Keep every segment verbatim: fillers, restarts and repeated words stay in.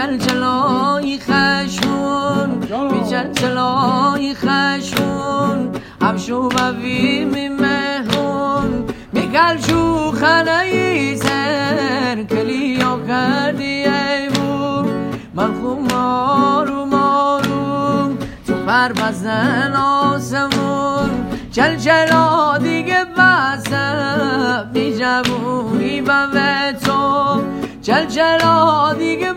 چلچلای خشمون بی چلچلای خشمون همشو بوی می مهون میگل شو خنایی سر کلیا کردی ایمون من خوب مارو مارو تو پر بزن آسمون چلچلا دیگه بسم بی جوونی به تو چلچلا دیگه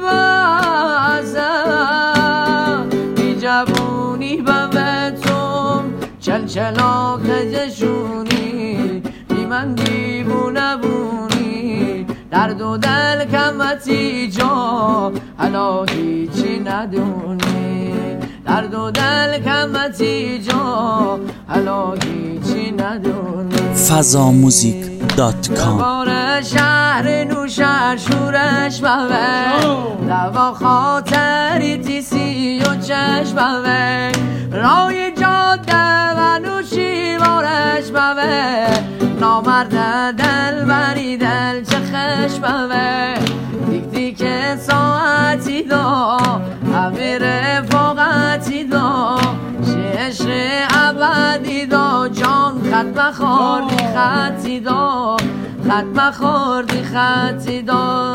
بسم بی جوونی به تو چلچلا خجشونی بی من دیوونه بونی درد و دل کمتی جا حالا هیچی ندونی درد و دل کمتی جا حالا هیچی ندونی فضا موزیک دات کام بار شهر نوشهر شورش بوه دوا خاطری تیسی و چشم بوه رای جاده و نوشی بارش بوه نامرد دل بری دل چه خش بوه دیک دیک ساعتی دا همه رفاقتی دا عشق ابدی دا جان خط بخوردی خطی دا خط بخوردی خطی دا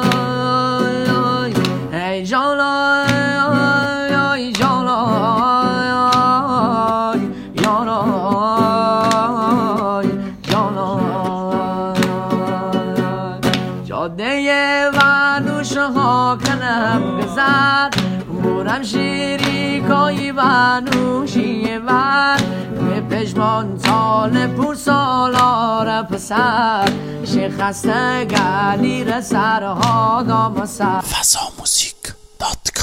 ای جانا ای جانا یانا جانا جاده و نوشه ها کنم بزد بورم شیری کایی و نوشی و به پشمان سال پور سالار پسر شیخسته گلی رسرها دام سر فضا موزیک دات کام